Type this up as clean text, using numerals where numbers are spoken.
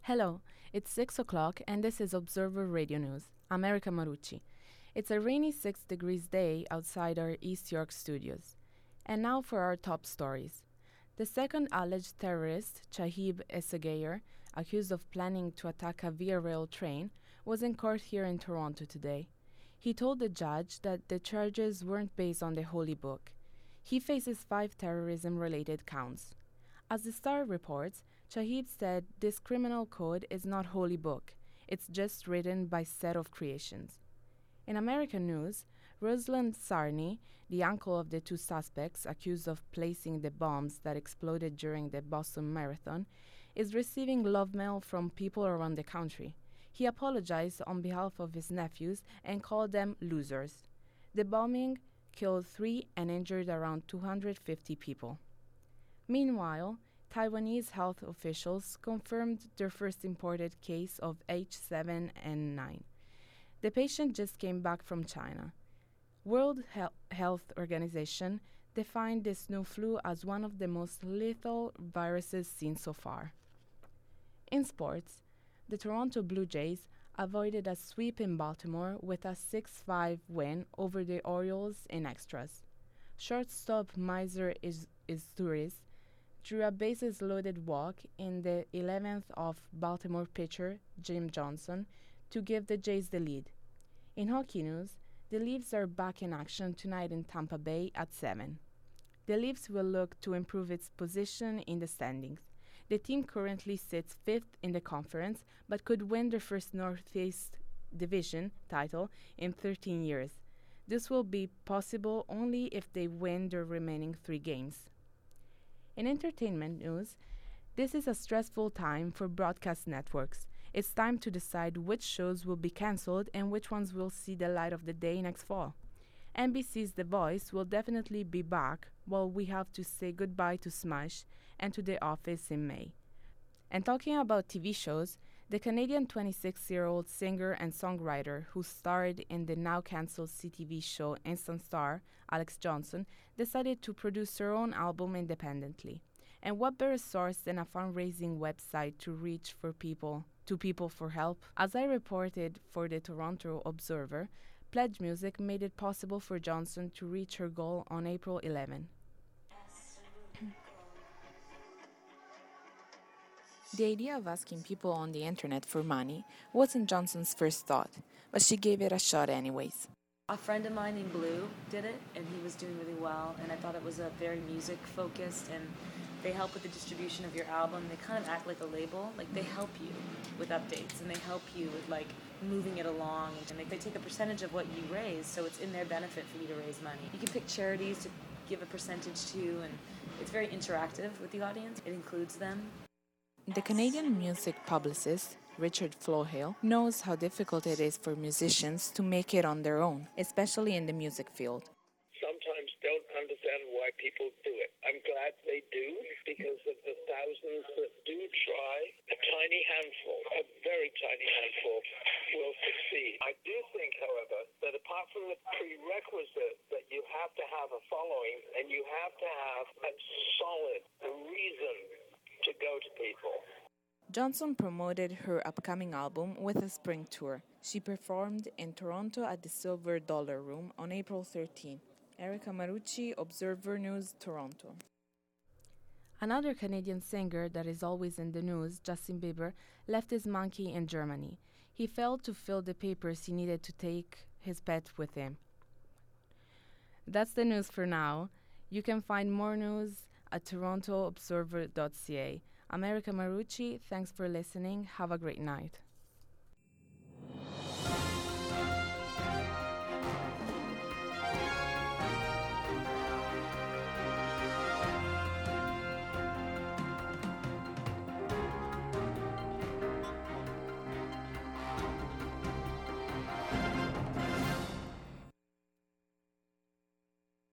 Hello, it's 6 o'clock and this is Observer Radio News. I'm Erica Marucci. It's a rainy 6 degrees day outside our East York studios. And now for our top stories. The second alleged terrorist, Chahib Essegayer, accused of planning to attack a Via Rail train, was in court here in Toronto today. He told the judge that the charges weren't based on the Holy Book. He faces 5 terrorism-related counts. As the Star reports, Chahib said this criminal code is not Holy Book. It's just written by set of creations. In American news, Ruslan Sarni, the uncle of the 2 suspects accused of placing the bombs that exploded during the Boston Marathon, is receiving love mail from people around the country. He apologized on behalf of his nephews and called them losers. The bombing killed 3 and injured around 250 people. Meanwhile, Taiwanese health officials confirmed their first imported case of H7N9. The patient just came back from China. World Health Organization defined this new flu as one of the most lethal viruses seen so far. In sports, the Toronto Blue Jays avoided a sweep in Baltimore with a 6-5 win over the Orioles in extras. Shortstop Miser Izturis drew a bases-loaded walk in the 11th of Baltimore pitcher Jim Johnson to give the Jays the lead. In hockey news, the Leafs are back in action tonight in Tampa Bay at 7. The Leafs will look to improve its position in the standings. The team currently sits 5th in the conference, but could win their first Northeast Division title in 13 years. This will be possible only if they win their remaining 3 games. In entertainment news, this is a stressful time for broadcast networks. It's time to decide which shows will be cancelled and which ones will see the light of the day next fall. NBC's The Voice will definitely be back, while we have to say goodbye to Smash and to The Office in May. And talking about TV shows, the Canadian 26-year-old singer and songwriter who starred in the now-cancelled CTV show Instant Star, Alex Johnson, decided to produce her own album independently. And what better source than a fundraising website to reach people for help? As I reported for the Toronto Observer, Pledge Music made it possible for Johnson to reach her goal on April 11. The idea of asking people on the internet for money wasn't Johnson's first thought, but she gave it a shot anyways. A friend of mine named Blue did it, and he was doing really well, and I thought it was a very music-focused, and they help with the distribution of your album. They kind of act like a label. Like, they help you with updates, and they help you with, like, moving it along, and they take a percentage of what you raise, so it's in their benefit for you to raise money. You can pick charities to give a percentage to, and it's very interactive with the audience. It includes them. The Canadian music publicist, Richard Flohill, knows how difficult it is for musicians to make it on their own, especially in the music field. Sometimes don't understand why people do it. I'm glad they do, because of the thousands that do try. A tiny handful, a very tiny handful, will succeed. I do think, however, that apart from the prerequisite that you have to have a following and you have to have a solid reason to go to people. Johnson promoted her upcoming album with a spring tour. She performed in Toronto at the Silver Dollar Room on April 13. Erica Marucci, Observer News, Toronto. Another Canadian singer that is always in the news, Justin Bieber, left his monkey in Germany. He failed to fill the papers he needed to take his pet with him. That's the news for now. You can find more news at torontoobserver.ca. I'm Erica Marucci. Thanks for listening. Have a great night.